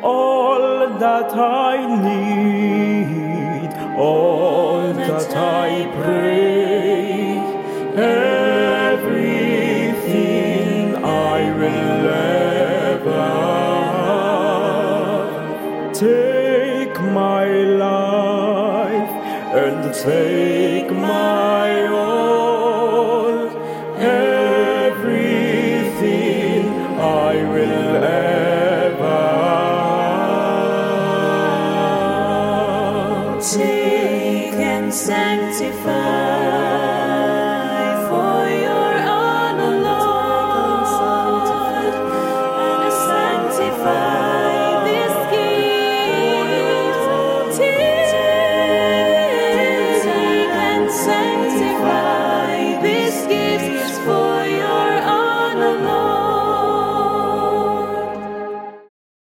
all that I need, all that I pray, everything I will ever have. Take my life and take my all, everything I will ever have. Take and sanctify